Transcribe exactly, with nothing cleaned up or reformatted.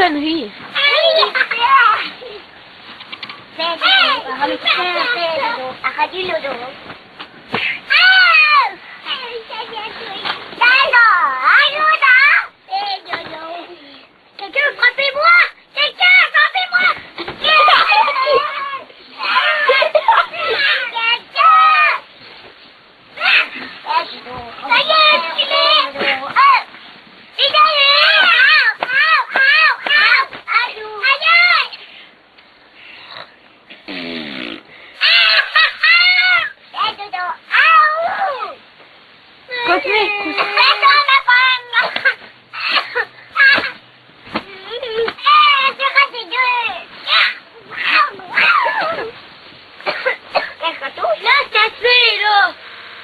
conneries. Quelqu'un, frappez-moi! Quelqu'un, frappez-moi! Ça y est, il est! Il est! Continuez.